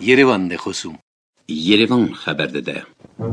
Yerevan de خصوم Yerevan خبر داده.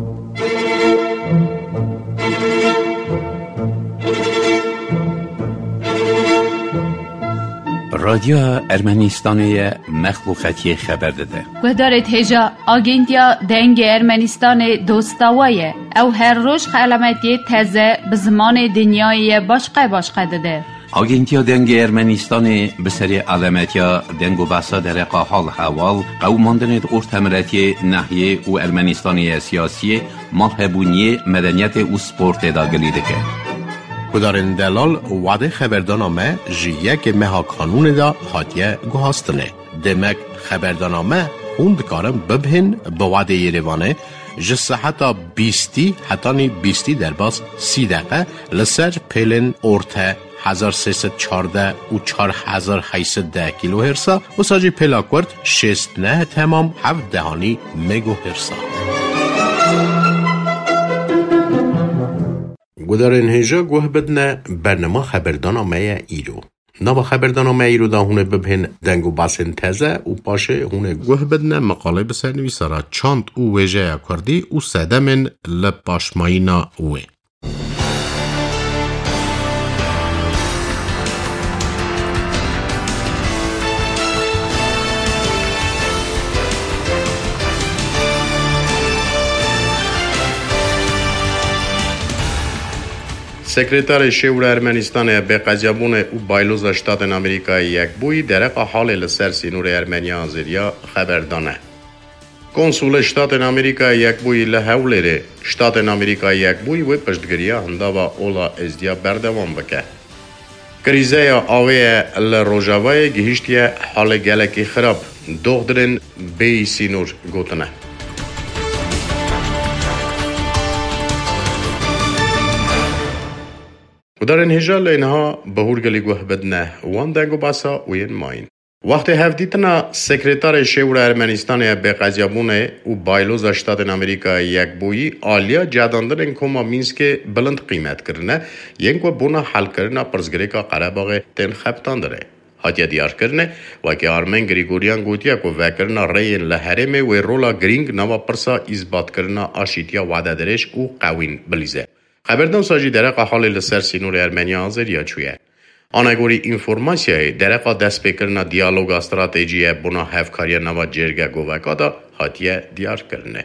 رادیو ارمنستان مخلوقاتی خبر داده. گذارت هجا آگنتیا دنگ ارمنستان دوستاویه او هر روز علامتی تازه به زمان دنیای باشقه داده. آگنتیا دنگ ارمنستان به سری علامتیا دنگ و بحثا در حال حوال قوماندن ارتمرتی ناحیه و ارمنستانی سیاسی مالهبونی مدنیت و سپورت داگلیده که کدارن دلال وعده خبردانامه جیه که مها قانون دا حاتیه گوهاستنه. دمک خبردانامه خوند کارم ببهن به وعده یریوانه جسه حتی 20 در باز 30 دقیقه لسر پیلن ارته 1314 و 4810 کیلو هرسا و ساجی پیلاکورد 69 تمام 7 دهانی مگو هرسا. گذارن هجا گوه بدنه برنامه خبردانامه ایرو. نوا خبردانامه ایرو دا هونه ببهن دنگو باسن تزه و پاشه هونه گوه بدنه مقاله بسر نویسارا چاند او ویجه کردی و سدمن لپاشمایینا اوه. سکرتار شور ارمنستان به قضیابون او بایلوز شتات امریکای یک بوی درق حال لسر سینور ارمنیا آزریا خبردانه. کنسول شتات امریکای یک بوی لحولره شتات امریکای یک بوی و پشتگریا هنداوا اولا ازدیا بردوام بکه. کریزه آوه لروژاوای گهشتیه حال گلکی خراب دخترن بی سینور گوتنه. ودارن هجال اینها بهورگلی گوه بدنه وان دنگو باسا وین ماین. وقتی هفدیتنا سکرتار شور ارمنستان به قضیابونه و بایلوز شتات امریکا یک بویی آلیا جاداندرن کما مینسک بلند قیمت کرنه ینکو بونا حل کرنه پرزگریکا قرباغ تن خبتان داره. حتیا دیار کرنه و که آرمن گریگوریان گوتیا کو وکرنا رین لحرمه و رولا گرینگ نوا پرسا اثبات کرنه آشیتیا وعده درش او قوین بلیزه. خبردان ساجی درقا حال لسر سینور ارمنیا آزریا چویه. آنگوری انفورماسیای درقا دست بکرنا دیالوگ استراتیجیه بنا هفکاری نوا جرگه گووکا دا حتیه دیار کرنه.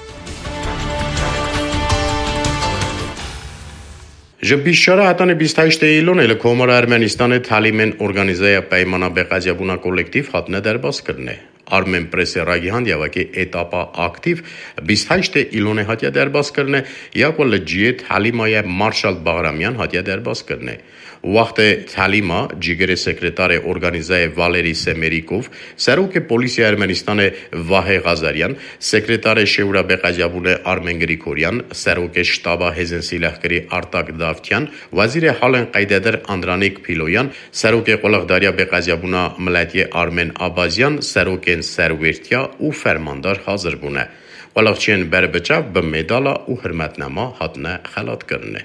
جب بیشتر حتان 28 ایلون الکومر ارمنستان تعلیمن ارگانیزه پیمانا به قضیابونا کولکتیف حتنه در باز کرنه. آرمن پرس راگیهان یا وکی اتاپا اکتیو 28 ایلونه هاتیا در باز کرنه یا کل جیه تعلیمای مارشال باغرامیان هاتیا در باز کرنه. وقت تعلیما جیگر سکرتار ارگانیزه والری سمریکوف سروک پلیس ارمنستان واه غازاریان سکرتار شورا به قضیابون آرمن گریگوریان سروک شتابا هزنسی لخکری ارتاک دافتیان وزیر حالن قیددر اندرانیک پیلویان سروک قلقداریا به قضیابون ملتی آرمن آبازیان سروک سرویرتیا او فرماندار حاضر بونه. قلقچین بر بچاو به مدالا او حرمتنما حتنه خلات کرنه.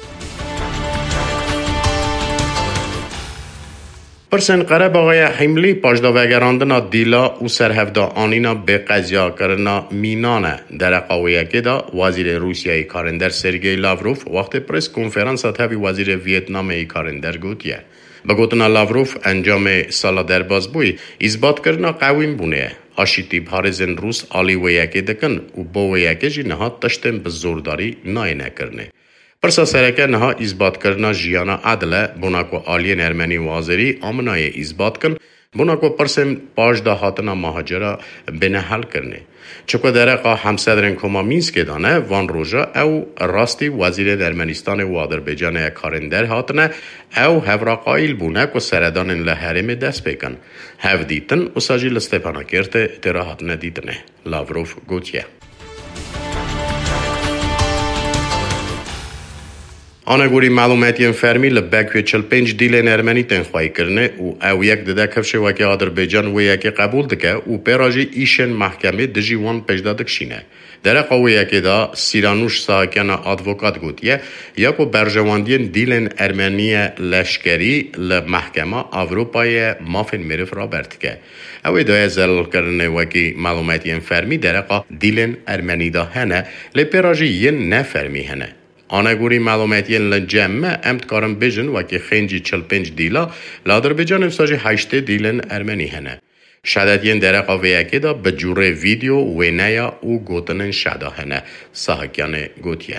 پرسن قرب آقای حملی پاشدا وگراندنا دیلا و سرهفدا آنینا به قضیا کرنا مینانه در قویه که دا وزیر روسیه کارندر سرگی لاوروف وقت پرس کنفرانس تاوی وزیر ویتنام کارندر گوتیه. بگوتنا لاوروف انجام سالا در باز بوی اثبات کرنا قویم بونه. آشیتی بارزن روس آلی ویه که دکن و با ویه که جی نها تشتن به زورداری ناینه کرنه. پرسا سرکه نها اثبات کرنا جیانا عدله بوناکو آلین ارمنی و آذری آمنای اثبات کن بوناکو پرسم پاشدا هاتنا مهاجرا بینه حل کرنه. چکو درقا همسدرن کما مینسک دانه وان روژا او راستی وزیر ارمنستان و آذربایجان کارندر هاتنه او هفرا قایل بونه که سردان لحرم دست بکن. هف دیتن و ساجیل استپانا کرته ترا هاتنه دیتنه. لاوروف گوتیه. آنگوری معلوماتی فرمی لبکوی 45 دیلن ارمنی تنخواهی کرنه و او یک دده کفشه وکی آذربایجان و یکی قبول دکه و پیراجی ایشن محکمه دجی وان پجده دکشینه. Դերակավույակի դա Սիրանուշ Սահակյանը advokat գուտիե, Յակո Բերժևանդիեն դիլեն Արմենիա լաշկերի լմահկամա Ավրոպայե մաֆին մերև Ռոբերտկե։ Ավի դոյզել կրնե վակի մալումետին ֆերմի դերակա դիլեն Արմենիդա հենը լեպերաժի ին նե ֆերմի հենը։ Անագուրի մալումետին լջեմը ամտ կարն բեժն վակի խենջի չլպենջ դիլա լադրբեջան վսաժի հայշտե դիլեն Արմենի հենը։ Շադատին դերակավեյակի դա բջուրե վիդեո վենայա ու գոտնեն շադա հենը Սահակյանը գոտիե։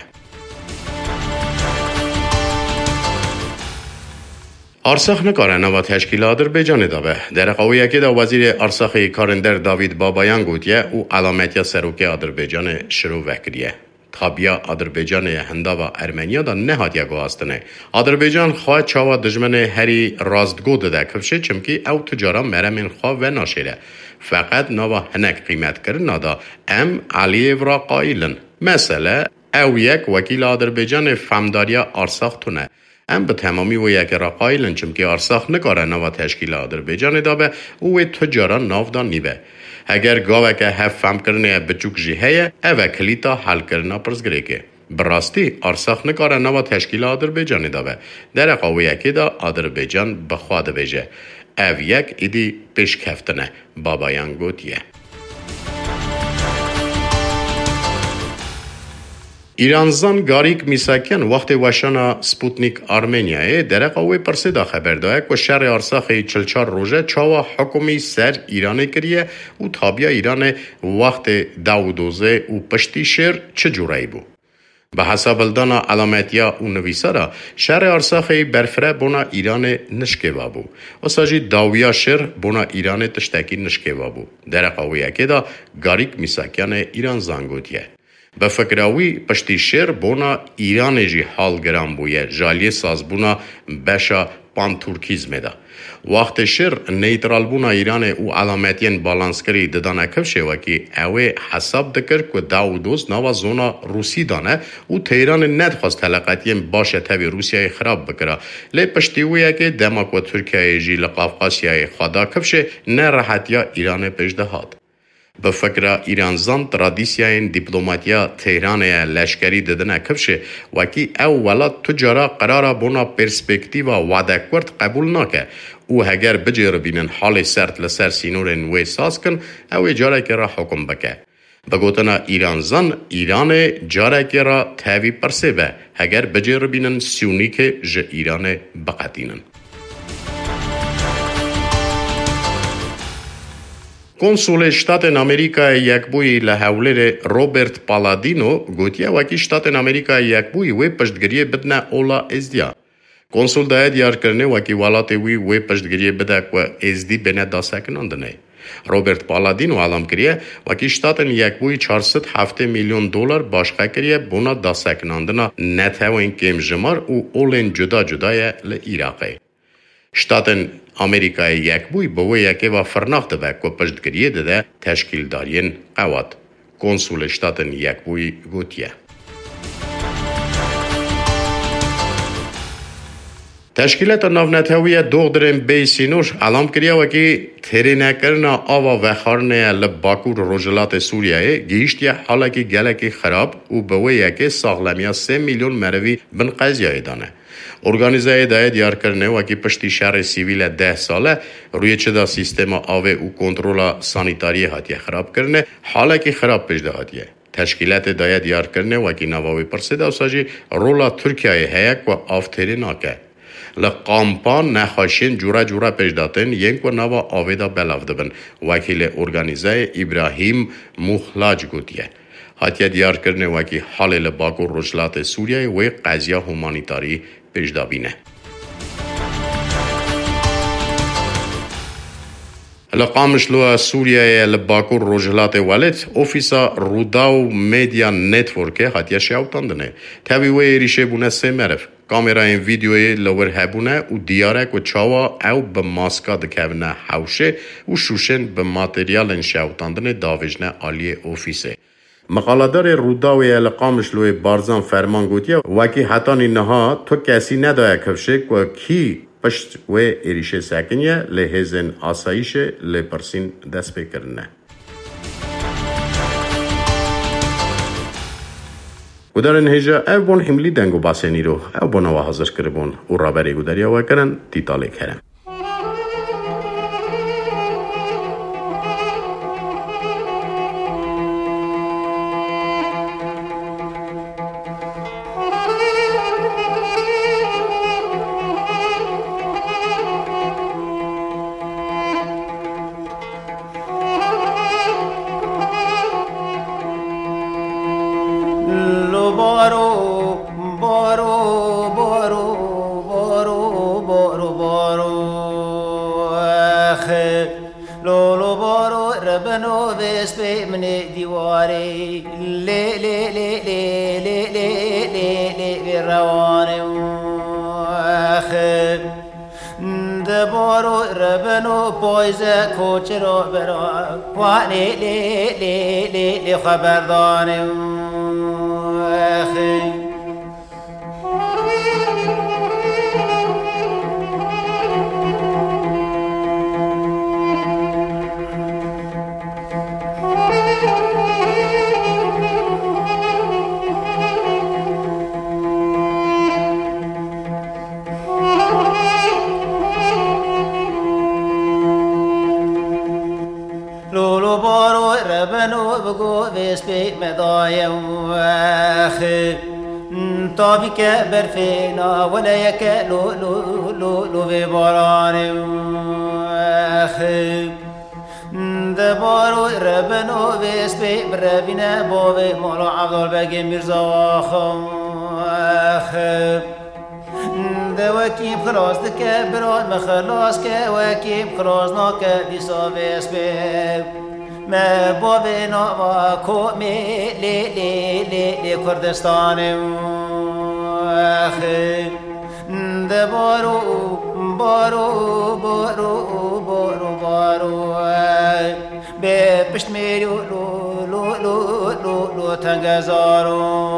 Արցախ նկարանավա թեշկիլա Ադրբեջանը դավե դերակավեյակի դա վազիրե Արցախի կարենդեր Դավիթ Բաբայան գոտիե ու ալամետյա սերուկե Ադրբեջանը շրովեկրիե։ Թաբիա Ադրբեջանը հնդավա Արմենիա դա նեհատյագո աստնե Ադրբեջան խա չավա դժմենե հերի ռազդգոդը դա քվշե չմկի աու թջարա մերամին խա վենաշերը ֆaqat նավա հնակ قیمت կրնա դա ամ Ալիև ռaqայլն məsələ աու յակ վակիլ Ադրբեջանը ֆամդարիա Արցախ թունե ամ բթամամի վյակ ռaqայլն չմկի Արցախ նկարանավա թեշկիլա Ադրբեջանը դաբե ու է թջարա նավդա նիվե Eğer gaveke heffam kırneye bıçuk jiheye, eve klita hal kırna pırzgreke. Brasti, Arsak nıkara nava teşkila Azerbaycan'ı da ve. Dere kaviyeki da Azerbaycan bıxadı veje. Ev yek idi peş keftine, babayan gotiye. Իրանզան Գարիկ Միսակյան վախտե վաշանա Սպուտնիկ Արմենիայե դերակավե պրսեդա խաբերդայ կո շարի Արցախի չլչար ռոժե չավա հակոմի սեր Իրանը կրիե ու թաբիա Իրանը վախտե դաուդոզե ու պշտիշեր չջուրայբու Բահասաբլդանա ալամետյա ու նվիսարա շարի Արցախի բերֆրե բոնա Իրանը նշկեվաբու Օսաժի դավիա շեր բոնա Իրանը տշտակի նշկեվաբու դերակավե յակեդա Գարիկ Միսակյանը Իրանզան գոտիե Բֆկրաուի պշտիշեր բոնա Իրանեջի հալ գրամբույե ժալիե սազբունա բեշա պանթուրքիզմեդա Վախտեշեր նեյտրալբունա Իրանը ու ալամետյեն բալանսկրի դդանակև շևակի əvə հասաբ դկր կո դաուդոս նավա զոնա Ռուսի դանə ու Թեյրանը նետ խաս թալակատիեն բաշե թավի Ռուսիայի խրաբ բկրա լե պշտիույակե դեմակո Թուրքիայի ժիլը Qafqasիայի խադակև շե նեռահատյա Իրանը պեժդահատ Բֆկրա Իրանզան տրադիսիային դիպլոմատիա Թեհրանե լաշկերի դդնակվշե վակի əu վալա թջարա qrara բոնա պերսպեկտիվա վադակորտ qəbulnak է ու հəgər բջերբինեն հալի սերտ լսər սինորեն վեսասկն əu ջարակերա հոկում բկե Բգոտանա Իրանզան Իրանը ջարակերա թավի պրսեվե հəgər բջերբինեն սյունիքը ջ Իրանը բqatinən Կոնսուլը Շտատեն Ամերիկայի յակբույի լահավլերը Ռոբերտ Պալադինո գոտիա վակի Շտատեն Ամերիկայի յակբույի վե պշտգրիե բդնա օլա էզդիա Կոնսուլ դայդ յարկրնե վակի վալատեվի վե պշտգրիե բդակվա էզդի բենա դասակնանդնե Ռոբերտ Պալադինո ալամկրիե վակի Շտատեն յակբույի 407 միլիոն դոլար բաշխակրիե բոնա դասակնանդնա նեթավեն կեմ ժմար ու օլեն ջուդա-ջուդայե լը Իրaqե Շտատեն Ամերիկայի յակբույի բովե յակեվա ֆռնախտը վակո պշտգրիե դե թաշկիլդարին ավատ կոնսուլը Շտատեն յակբույի գոտիա Թաշկիլետը նավնաթավիա դողդրեն բեյսինուր ալամկրիա վակի թերենակրնա ավա վախարնե լը Բաքուր ռոժլատե Սուրիայե գիշտիա հալակի գալակի խրաբ ու բովե յակե սաղլամիա 3 միլիոն մերվի բնყազիայ դանե Օրգանիզայի դայդ յարկրնե վակի պշտի շարի սիվիլը 10 սալը ռույեչդա սիստեմա ավե ու կոնտրոլա սանիտարի հատյա խրաբ կրնե հալակի խրաբ պեժդա հատյա Թաշկիլետը դայդ յարկրնե վակի նավավի պրսեդա սաժի ռոլա Թուրքիայի հայակվա ավթերինակը Լը կամպան նախաշեն ջուրա պեժդատեն ենկվա նավա ավեդա բելավդվն վակիլե օրգանիզայի Իբրահիմ Մուխլաջ գոտիե Հատյա դյարկրնե վակի հալելը Բաքուր ռոժլատե Սուրիայի վե qazia հումանիտարի պեժդաբին է Լկամշլուա Սուրիայի լբակուր ռոժլատե վալետ օֆիսա Ռուդաու մեդիա նետվորքը հատյա շաուտանդնե թավի վե երիշեբունե սեմերև կամերային վիդեոյի լովեր հաբունե ու դիարակ ու չավա այու բմասկա դքավնա հաուշե ու շուշեն բմատերիալ են շաուտանդնե դավեժնե ալիե օֆիսե Մقالدار روداوی القامشلوی بارزان فرمان گوتیا وکی حتانی نها تو کسی نداره کفشه که کی پشت و ایریشه سکنیه لحظن آسایشه لپرسین دست بکرنه ودارن هجا او بون حملی دنگو باسنی رو او بون و حاضر کربون و رابری گودریا و کرن تیتالی کرن. دبارو ربنو پایزه کوچرو برا وانی لی خبردانی اخی بگو ویسپی مدایم اخی تابی که برفینا ولیک لو بارانیم اخی دبارو ربنو ویسپی بربینه باوی مولا عبدالبگی میرزا آخم اخی دوکیم خلاص دکه براد مخلاص که وکیم خلاص ناکه دیسا ویسپی ما بابنا و کومی لی کردستان اخی دبارو بارو به پشت میریو لو تنگزارو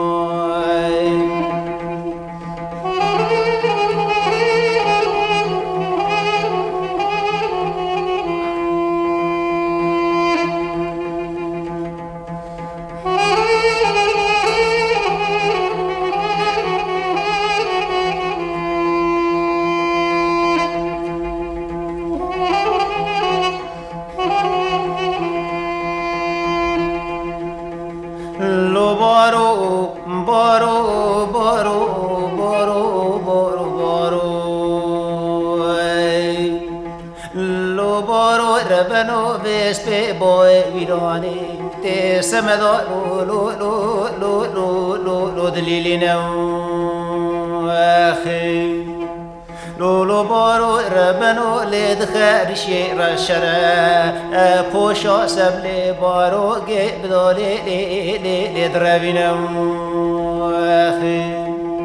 ربنو ویسپی بای ویرانی تی سمدا لو دلیلی نو اخی لولو بارو ربنو لید خرشی رشره پوشا سبلی بارو گی بدالی لید روی نو اخی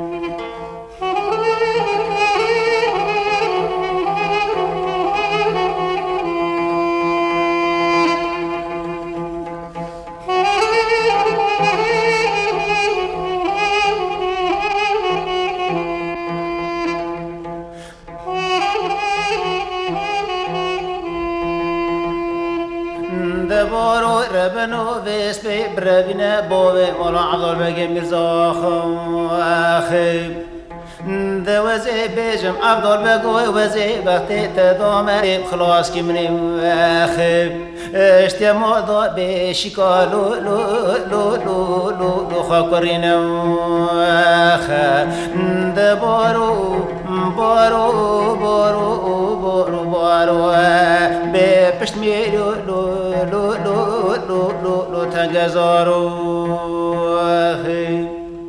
دبارو ربنو ویسپی بربینه باوی مولا عبدالبگی میرزا اخی دوزی بیجم عبدالبگوی وزی وقتی تدامه خلاص کی منی اخی اشتما دا بشکا لو خاکرینم اخی دبارو بارو به پشت میریو لو تنگزارو اخی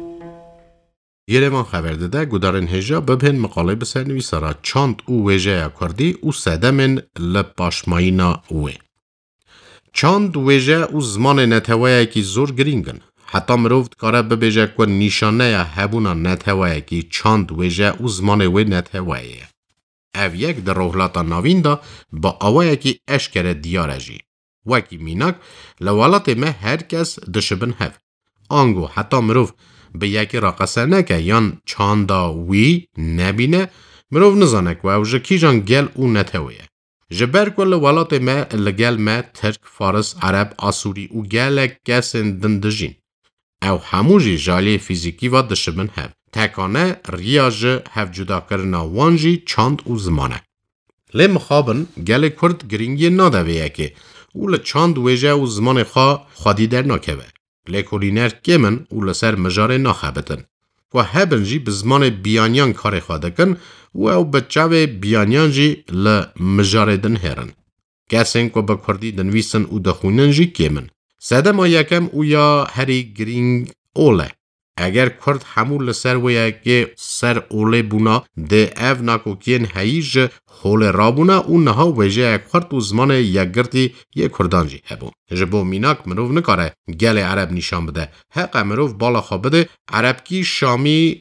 یرمان خبر داده گودارن هجا ببین مقاله بسر نویسارا چاند او ویجه کردی او سدمن لپاشمایینا اوه. چاند ویجه او زمان نتوایه کی زور گرینگن. حتی مروفت کاره ببیجه که نیشانه هبونا نتوایه کی چاند ویجه او زمان وی نتوایه. او یک در روحلاتا ناوین دا با آوائه کی اشکر دیاره جی. وکی میناک لولات ما هر کس دشبن هف. آنگو حتی مروف به یکی راقصه نکه یان چاندا وی نبینه مروف نزانک و او جکی جان گل او نتویه. جبر کل ولات ما لگل ما ترک فارس عرب آسوری او گلک کسن دندجین. او هموجی جالی فیزیکی و دشمن هب. تکانه ریاج هف جدا کرنا وانجی چاند و زمانه. لی مخابن گل کرد گرینگی نادویه که او لچاند ویجه و زمان خادی در ناکوه. لی کلینر کمن او لسر مجاره ناخبتن. و هبن جی بزمان بیانیان کار خادکن و او بچاوه بیانیان جی لمجاره دن هرن. کسین که با کردی دنویسن او دخونن جی کمن. ساده ما یکم او یا هری گرینگ اوله. اگر کرد همون لسر ویا که سر اوله بونا ده او ناکوکین هیج حول رابونا اون نها ویجه کرد و زمان یک گرتی یک کردان جی هبون. جبو میناک مروف نکاره گل عرب نشان بده. حق مروف بالا خواه بده عرب کی شامی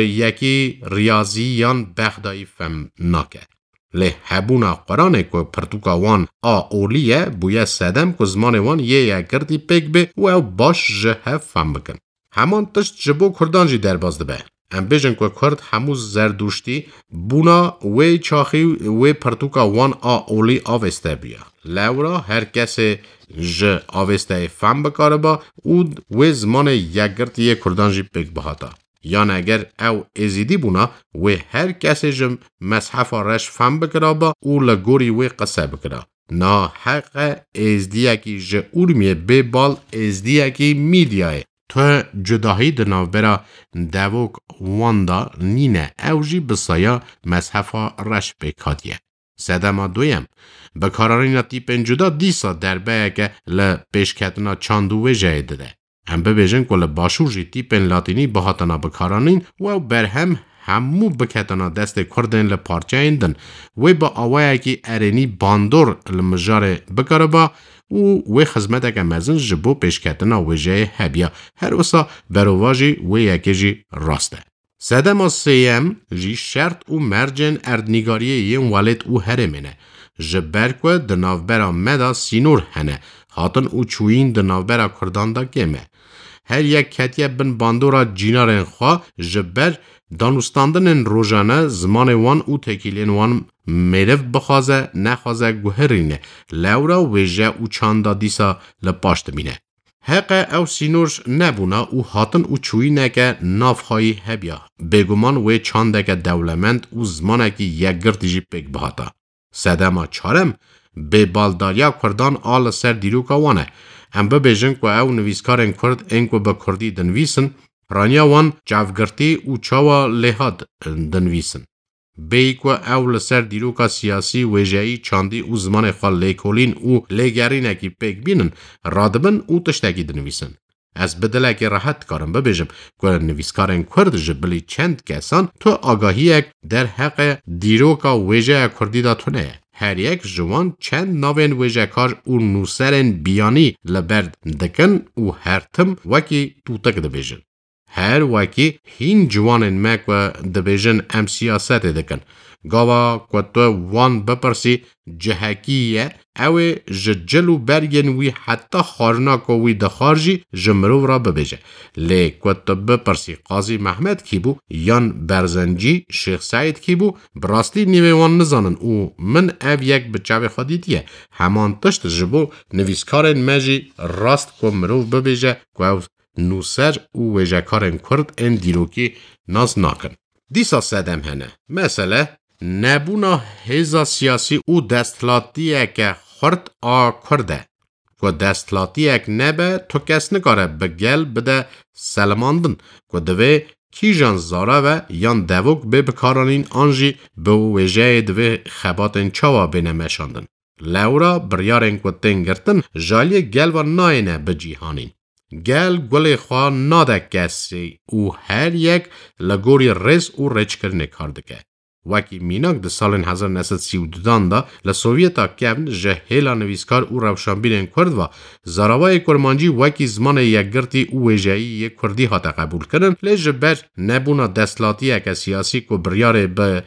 یکی ریاضی یان بغدایی فهم ناکه. لی هبونا قرانه که پرتوکا وان اولیه بویا سدم که زمان وان یک گرتی پیک به و او باش جه فهم بکن. همان تشت جبو کردان جی در بازده به. ام بیجن که کرد هموز زردوشتی بونا وی چاخی وی پرتوکا وان اولی آوسته بیا. لورا هر کسی جه آوسته فهم بکاره با او وی زمان یک گرتی کردان جی پیک بهاتا. یان اگر او ازیدی بونا وی هر کسی جم مصحف رش فهم بکره با او لگوری وی قصه بکره. نا حق ازدیکی جه اورمیه ببال ازدیکی میدیای. تو جداهی دناوبرا دوک واندا نینه اوجی بسایا مصحفا رش بکادیه. سدما دویم بکارارینا تیپن جدا دیسا دربه که لپیشکتنا چاندو وجه ده. هم ببیجن که لباشور جی تیپن لاتینی بهاتنا بکارانین و برهم همو بکتنا دست کردن لپارچه ایندن و با آوائه که ارینی باندور لمجار بکاربا و خدمت که مزن جبو پیشکتنا وجه هبیا هر وسا برواجی و یکی جی راسته. سدما سیم جی شرط و مرجن اردنگاریه یم والد او هرمینه. جبرکو دناوبرا مدا سینور هنه. هاتن او چوین دناوبرا کردان دا گمه. هر یک کتیه بن باندورا جینارن خواه جبر دانوستاندن روزانه زمان وان او تکیلین وان میرف بخوازه نخوازه گوهرینه لورا ویجه او چاندا دیسا لپاشت مینه. حق او سینورش نبونا او هاتن او چوینه که نافخایی هبیا. بگومان وی چانده که دولمند او زمانه که یک گرتیجی پیک بهاتا. سدما چارم به بالداریا کردان آل سر دیروکا وانه. هم ببیجن که او نویسکارن کرد انکو با کردی دنویسن رانیا وان جافگرتی او چاوا لحاد دنویسن. بی که او لسر دیروکا سیاسی ویجهی چاندی او زمان خال لیکولین او لیگرینه کی پیک بینن رادبن او تشتاکی دنویسن. از بدله که راحت کارم ببیجم که نویسکارن کرد جبلی چند کسان تو آگاهی در حق دیروکا ویجه کردی دا تونه. هر یک جوان چند نوین ویجکار او نوسرن بیانی لبرد دکن او هر تم وکی توتک دبیجن. هر وکی هین جوانن مک و دبیجن ام سیاست دکن. گاوا که تو وان بپرسی جهکیه اوه جلو برگن وی حتی خارناکو وی دخارجی جمرو را ببیجه. لی که تو بپرسی قاضی محمد کی بو یان برزنجی شیخ سعید کی بو براستی نیوه وان نزانن او من او یک بچه خودی دیه. همان تشت جبو نویسکارن مجی راست که مرو ببیجه که او نوسر او ویجکارن کرد ان دیروکی ناز ناکن. دیسا سدم هنه. مثلا نبونا هزا سیاسی او دستلاتیه که خورد کرده. که دستلاتیه که نبه تو کس نکاره بگل بده سلماندن. که دوی کی جان زاره و یان دوک به بکارانین آنجی به ویجه دوی خباتن چاوا بینمشاندن. لورا بریارن که تنگرتن جالی گل و ناینه به جیهانین. گل گل خواه ناده کسی او هر یک لگوری رز او رچ کرنه کارده که. وکی میناک ده سال 1932 دا لسوویتا کبن جهیلا نویسکار او روشنبینن کرد و زاراوای کرمانجی وکی زمان یک گرتی او ویجهی یک کردی هاتا قبول کرن لیج بر نبونا دستلاتی اک سیاسی که بریار به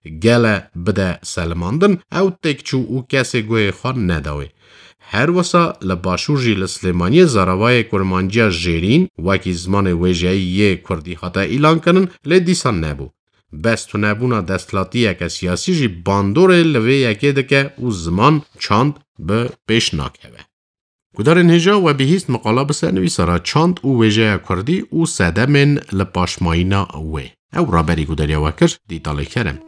گل بده سلماندن او تکچو او کسی گوی خان نداوی. هر وسا لباشورجی لسلیمانی زاراوای کرمانجی جیرین وکی زمان ویجهی یک کردی هاتا اعلان کنن لی دیسان نبو. بس تو نبونا دستلاتی یک سیاسی جی باندور لوی یکی دکه او زمان چاند به پیش ناکهوه. گدارن هجا و بهیست مقاله بسر نویسارا چاند و ویجه کردی و ساده من لپاشماینا وی. او رابری گداریا وکر دیتالی کرم.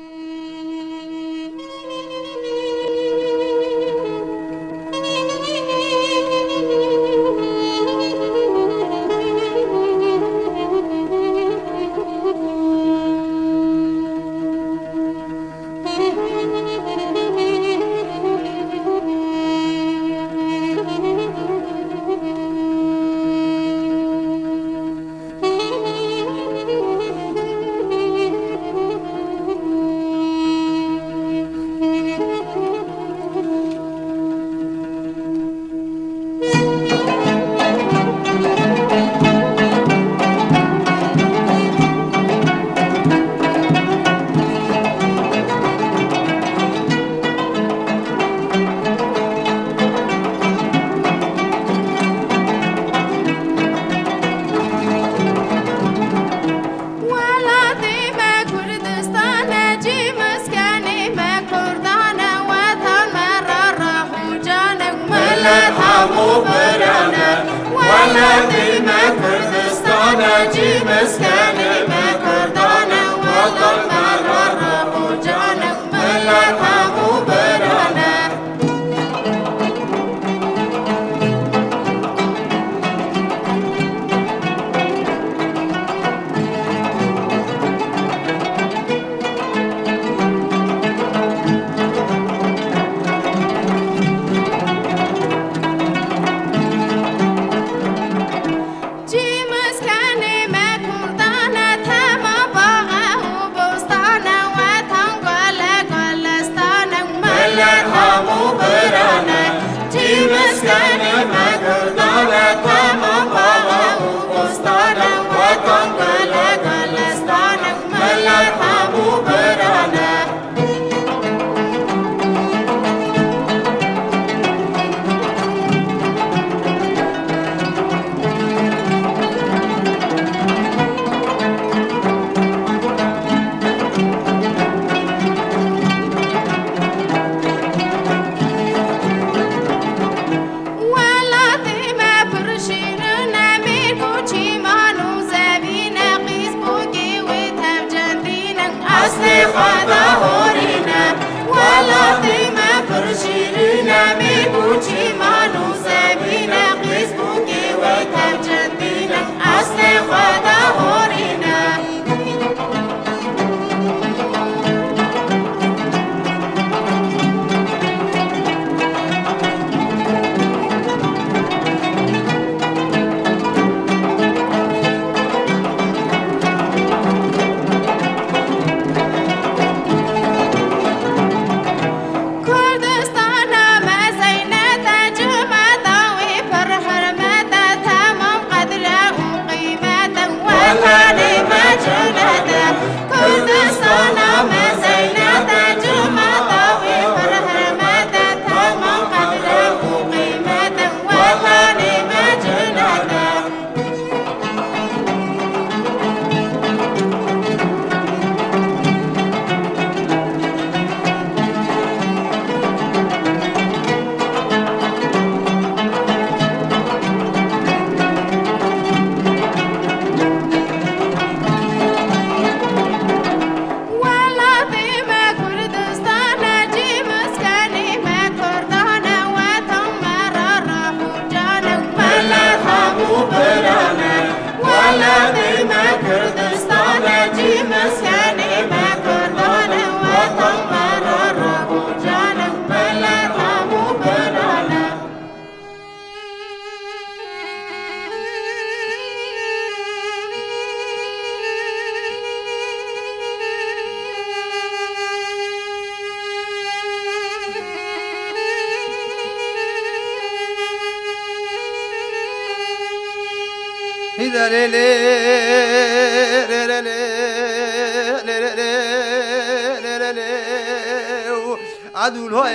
عدول های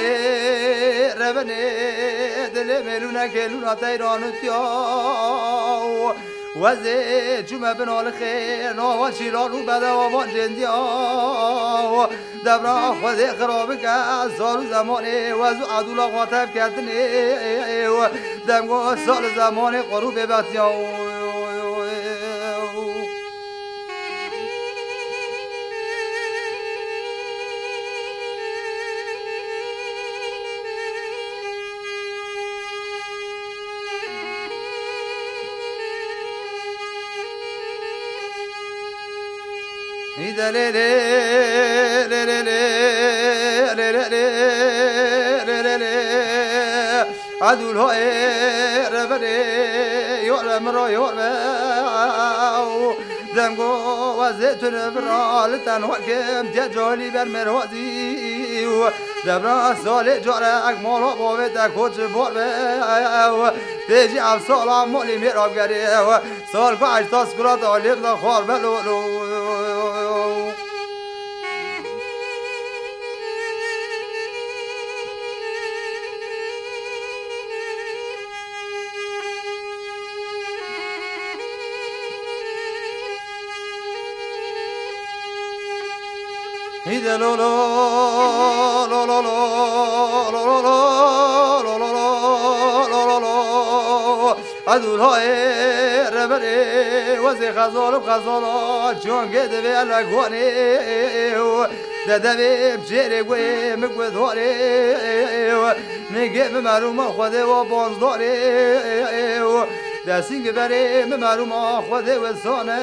ربنه دل ملونه کلونه تیران تیاو وزي جمع بنا الخير نوان شيران وبدا وان جنديا دبرا خذ خرابك صار زماني وزو عدولا غاطب كردني دمگو سال زماني قروب بختيا إذا عدول هاي ربري يورم رو يورم دمگو وزيتون برال تنوكم تجالي برمروزي دبرا سال جارك مالا باوتك كوچ بار تيجي عبصالا مولي ميراب گري سال قاعد تسكرات عليك دا خوار بلولو إذا لو لو لو لو لو لو لو لو عدول هاي ربري وزي خزال بخزال جون قد بيالك واني دادبي بجيري قوي مقوي ذواري مقيب معلومة خذي وبانزداري داسين قبري معلومة خذي وساني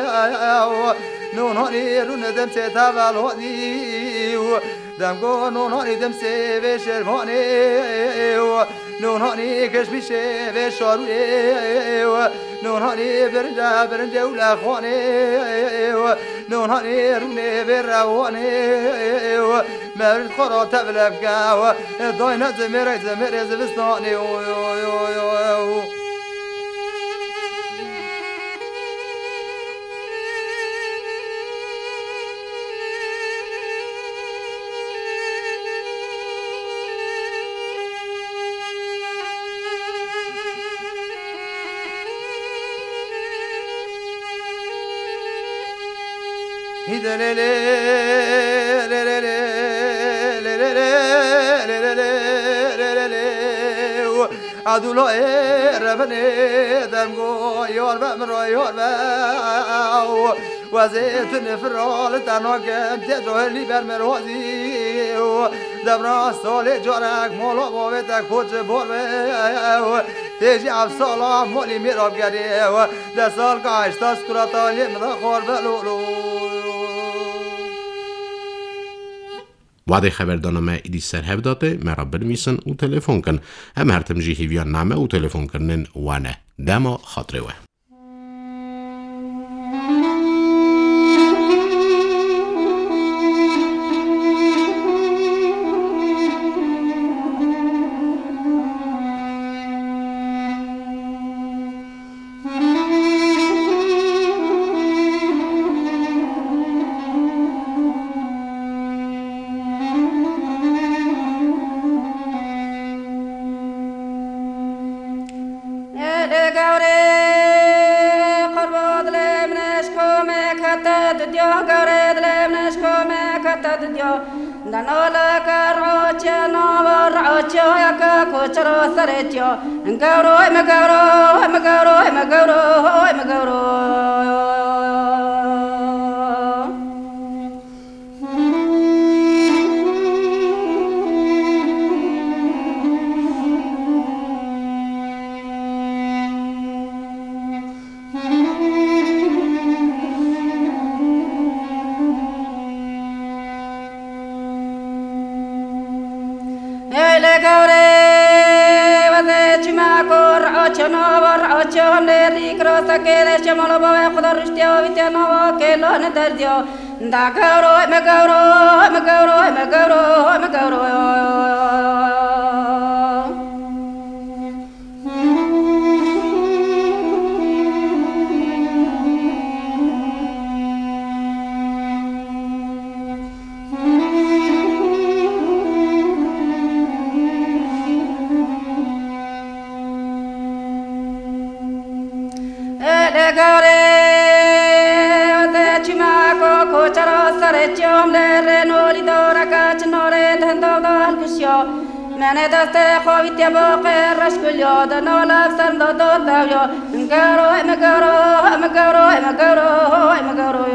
نونهاني رو ندم سه تول هادی دمگو نونهاني دم سه به شرماني نونهاني کش میشه به شاروی نونهاني برنج ولخواني نونهاني رونه به رواني مرد خورا تبلبگا داینه زمیر زبستانی إذا عدولا ربنا دمگو یار بمرا یار باو وزيت نفرال تناكم تجاهلي برمروزي دبرا سال جارك مالا باوتك كوچ بار تيجي عبصالا مولي ميراب گري دسال قاعش تسكراتا يمدا خور بلولو وعده خبردانامه ایدی سرهف داده مرا برمیسن و تلفن کن هم هر تمجی هیویان نامه و تلفن کرنن وانه دما خاطره وه Danola karocha no racha yaka kocharo sarecho ngaro magaro Neri crosa che le chamalo bave khudar rishtiya vitena wa ke lo ne darjo da magaro من دست خوابیت باقی رشکل یاد نالب سند داد یا مگرو مگرو مگرو مگرو مگرو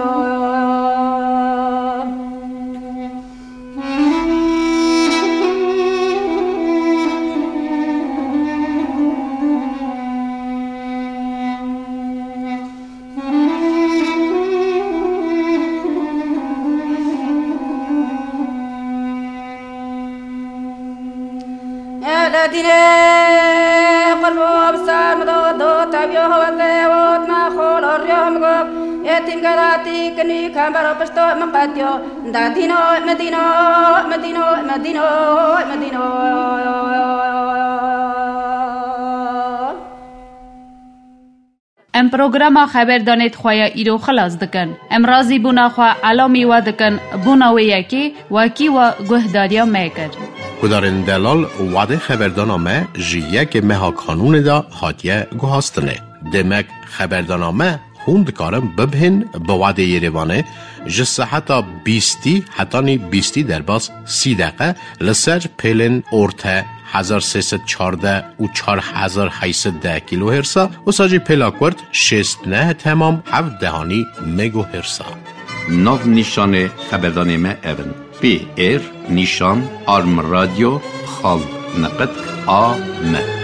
الذين قلبوا بصار مضاد تبيه وذوات ما خول اليوم يتم قراتي كني كامبر بشتو مقاتيو دادينو مدينو مدينو مدينو مدينو ام پروگرام خبر دانید خواه ایرو خلاص دکن. ام رازی بونا خواه علامی و دکن بونا و یکی وکی و گهداریا میکر. کدارن دلال وعده خبردانامه جیه که مها کانون دا هاتیه گوهاستنه. دمک خبردانامه خوند کارم ببهن به وعده یریوانه جسه حتی 20 حتی 20 در باز 30 دقیقه لسر پیلن ارته 1314 و 4810 کیلو هرسا و ساجی پلاکورد 69 تمام 7 دهانی مگو هرسا. نو نشان خبردانامه اون پی ایر نشان آرم رادیو خال نقد آ م